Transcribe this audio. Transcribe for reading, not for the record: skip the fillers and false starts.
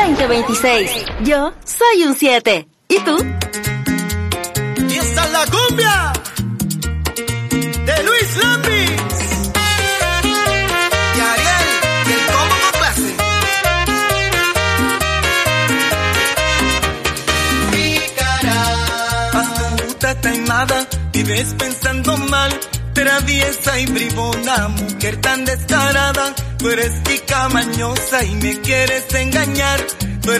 2026. Yo soy un 7. ¿Y tú? Y esta es la cumbia de Luis Lambis y Ariel, y el combo con clase. Pícara, astuta, taimada, vives pensando mal, traviesa y bribona, mujer tan descarada. Tú eres tica mañosa y me quieres engañar.